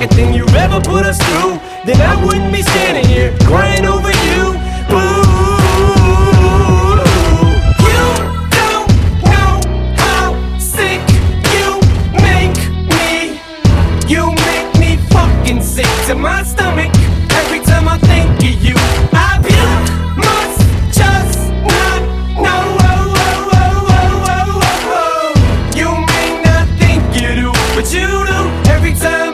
fucking thing you ever put us through, then I wouldn't be standing here crying over you. Boo. You don't know how sick you make me. You make me fucking sick to my stomach. Every time I think of you, I puke.